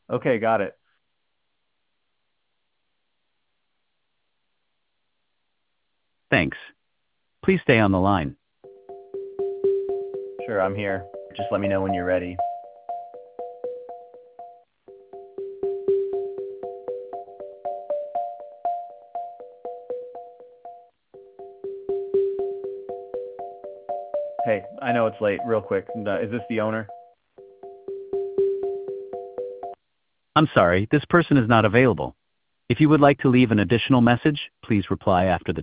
Okay, got it. Thanks. Please stay on the line. Sure, I'm here. Just let me know when you're ready. Hey, I know it's late. Real quick, is this the owner? I'm sorry, this person is not available. If you would like to leave an additional message, please reply after the